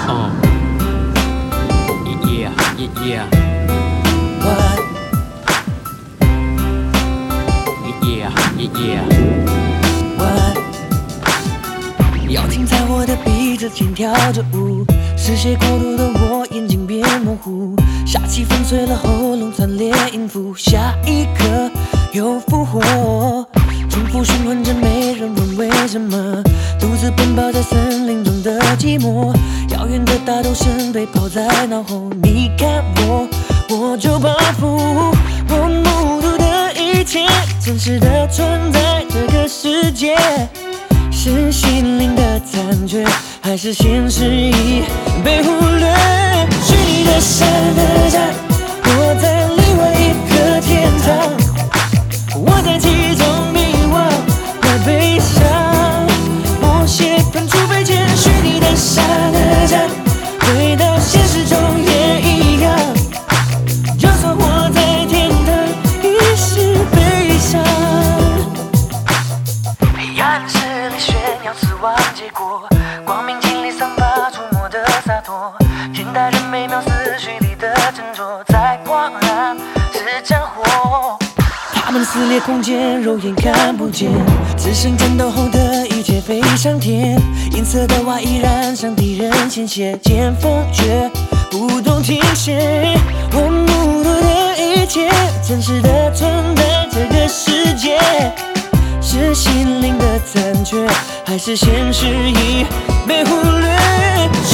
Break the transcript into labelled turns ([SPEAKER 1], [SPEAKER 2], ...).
[SPEAKER 1] Yeah, yeah, yeah.
[SPEAKER 2] What?
[SPEAKER 1] Yeah, yeah, yeah.
[SPEAKER 2] What?妖精在我的鼻子间跳着舞，失血过度的我眼睛变模糊，杀气粉碎了喉咙，惨烈音符，下一刻又复活，重复循环着，没人问为什么，独自奔跑在森林中的寂寞，遥远的大头声被抛在脑后，你看我，我就报复，我目睹的一切真实的存在这个世界。是心灵的残缺，还是现实已被忽略？虚拟的山的站，我在另外一个天堂，我在其中迷惘和悲伤，默写喷出飞溅。虚拟的山的站，回到现实中也一样，就算活在天堂，亦是悲伤。黑暗势力炫耀死亡结果，光明尽力散发出魔的洒脱，现代人每秒思绪里的斟酌，再狂澜是战火。他们撕裂空间，肉眼看不见，只剩战斗后的一切飞上天。银色的花依然向敌人倾斜，剑锋却不懂停歇。我目睹的一切，真实的存在这个世界。是心灵的残缺，还是现实已被忽略？